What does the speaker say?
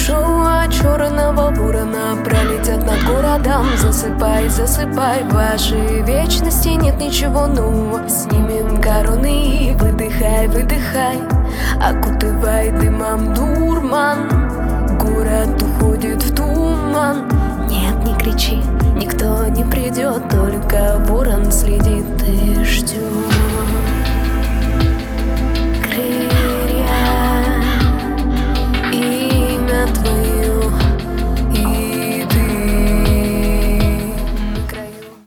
большого черного ворона пролетят над городом. Засыпай, засыпай, в вашей вечности нет ничего нового. Снимем короны и выдыхай, выдыхай, окутывай дымом дурман. Город уходит в туман.